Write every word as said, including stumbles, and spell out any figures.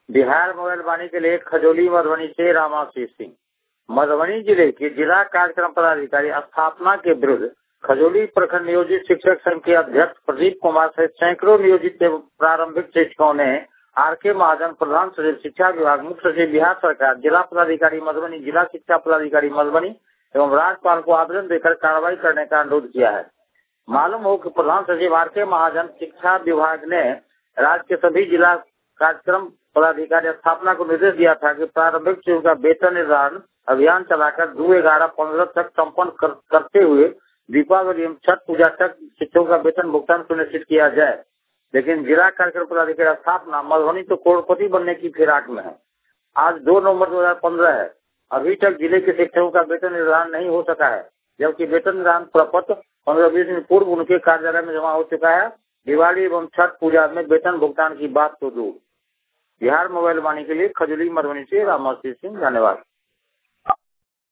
Bihar mobile वाणी के लिए खजौली मधुबनी से रामाशीष सिंह। मधुबनी जिले के जिला कार्यक्रम पदाधिकारी स्थापना के विरुद्ध खजौली प्रखंड नियोजित शिक्षक संघ के अध्यक्ष प्रदीप कुमार सहित सैकड़ों नियोजित प्रारंभिक शिक्षकों ने आर के महाजन, प्रधान सचिव शिक्षा विभाग, मुख्य सचिव बिहार सरकार, जिला पदाधिकारी मधुबनी, जिला शिक्षा पदाधिकारी मधुबनी एवं राज्यपाल को आवेदन देकर कार्रवाई करने का अनुरोध किया है। मालूम हो कि प्रधान सचिव आर के महाजन शिक्षा विभाग ने राज्य के सभी जिला कार्यक्रम पदाधिकारी स्थापना को निर्देश दिया था कि प्रारंभिक शिक्षकों का वेतन निर्धारण अभियान चलाकर दो ग्यारह पंद्रह तक संपन्न कर, करते हुए दीपावली एवं छठ पूजा तक शिक्षकों का वेतन भुगतान सुनिश्चित किया जाए। लेकिन जिला कार्यक्रम पदाधिकारी स्थापना मधुबनी तो करोड़पति बनने की फिराक में है। आज दो नवंबर दो हजार पंद्रह है, अभी तक जिले के शिक्षकों का वेतन निर्धारण नहीं हो सका है, जबकि वेतन निर्धारण प्रपत्र पंद्रह बीस दिन पूर्व उनके कार्यालय में जमा हो चुका है। दिवाली एवं छठ पूजा में वेतन भुगतान की बात तो दूर। बिहार मोबाइल वाणी के लिए खजौली मधुबनी से रामाशीष सिंह। धन्यवाद।